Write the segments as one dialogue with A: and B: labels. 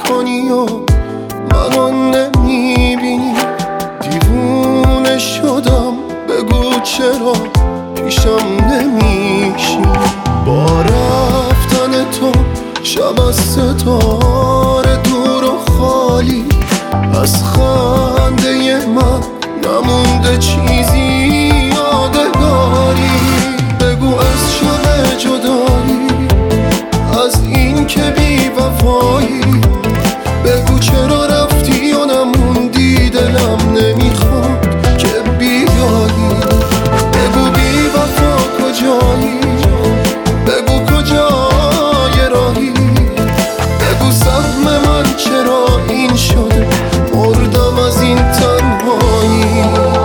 A: میکنی و منو نمیبینی. دیوونه شدم، بگو چرا پیشم نمیشی. با رفتن تو شب از ستاره دور و خالی، از خنده من نمونده چیزی یادگاری. بگو از شب جدایی، از این که بی وفایی، بگو چرا رفتی و نموندی. دلم نمیخواد که بیایی. بگو بی وفا کجایی، بگو کجای راهی. بگو سهم من چرا این شده، مردم از این تنهایی.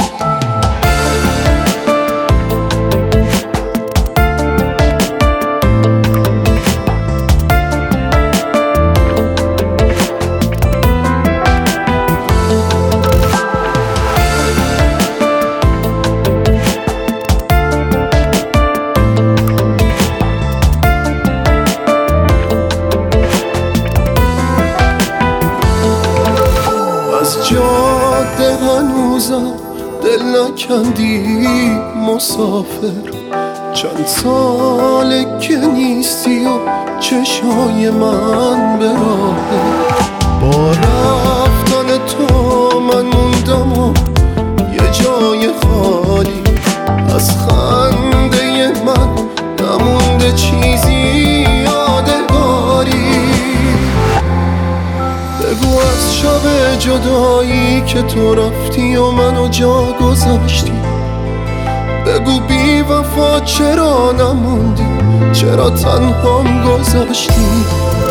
A: از جاده هنوزم دل نکندی مسافر. چند ساله که نیستی و چشای من به راهه. با رفتن تو من موندم و یه جای خالی، از خنده من نمونده چیزی یادگاری. بگو از شب جدایی که تو رفتی و منو جا گذاشتی. بگو بی وفا چرا نموندی، چرا تنهام گذاشتی.